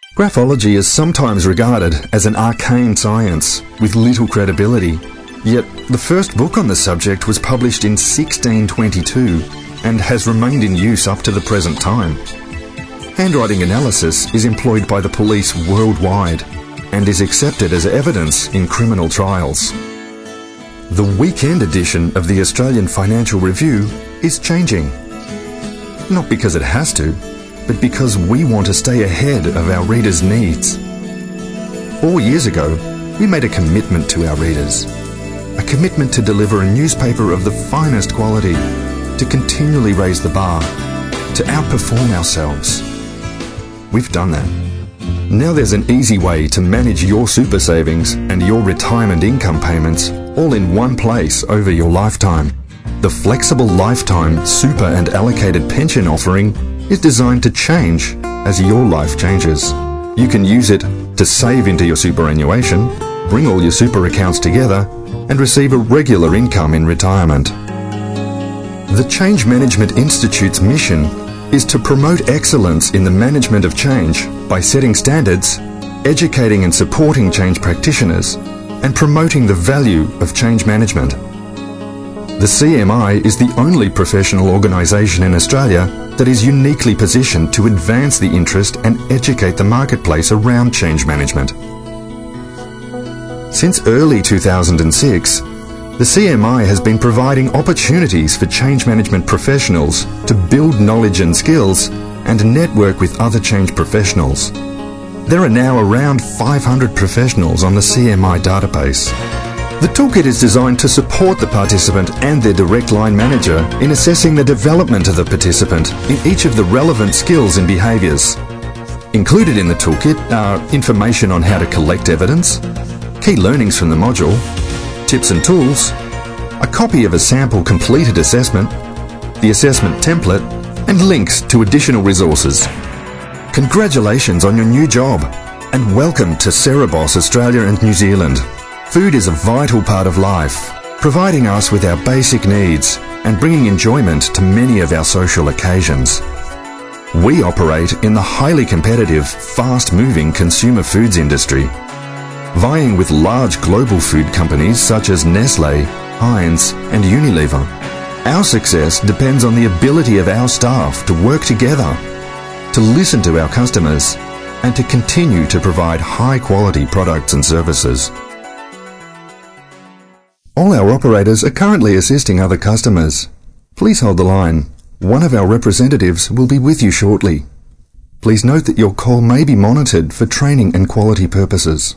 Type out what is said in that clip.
Graphology is sometimes regarded as an arcane science with little credibility, yet the first book on the subject was published in 1622 and has remained in use up to the present time. Handwriting analysis is employed by the police worldwide and is accepted as evidence in criminal trials. The weekend edition of the Australian Financial Review is changing. Not because it has to, but because we want to stay ahead of our readers' needs. 4 years ago, we made a commitment to our readers. A commitment to deliver a newspaper of the finest quality, to continually raise the bar, to outperform ourselves. We've done that. Now there's an easy way to manage your super savings and your retirement income payments all in one place over your lifetime. The flexible lifetime super and allocated pension offering is designed to change as your life changes. You can use it to save into your superannuation, bring all your super accounts together, and receive a regular income in retirement. The Change Management Institute's mission is to promote excellence in the management of change by setting standards, educating and supporting change practitioners, and promoting the value of change management. The CMI is the only professional organisation in Australia that is uniquely positioned to advance the interest and educate the marketplace around change management. Since early 2006, the CMI has been providing opportunities for change management professionals to build knowledge and skills and network with other change professionals. There are now around 500 professionals on the CMI database. The toolkit is designed to support the participant and their direct line manager in assessing the development of the participant in each of the relevant skills and behaviours. Included in the toolkit are information on how to collect evidence, key learnings from the module, tips and tools, a copy of a sample completed assessment, the assessment template, and links to additional resources. Congratulations on your new job, and welcome to Cerebos Australia and New Zealand. Food is a vital part of life, providing us with our basic needs and bringing enjoyment to many of our social occasions. We operate in the highly competitive, fast-moving consumer foods industry, vying with large global food companies such as Nestlé, Heinz, and Unilever. Our success depends on the ability of our staff to work together, to listen to our customers, and to continue to provide high-quality products and services. All our operators are currently assisting other customers. Please hold the line. One of our representatives will be with you shortly. Please note that your call may be monitored for training and quality purposes.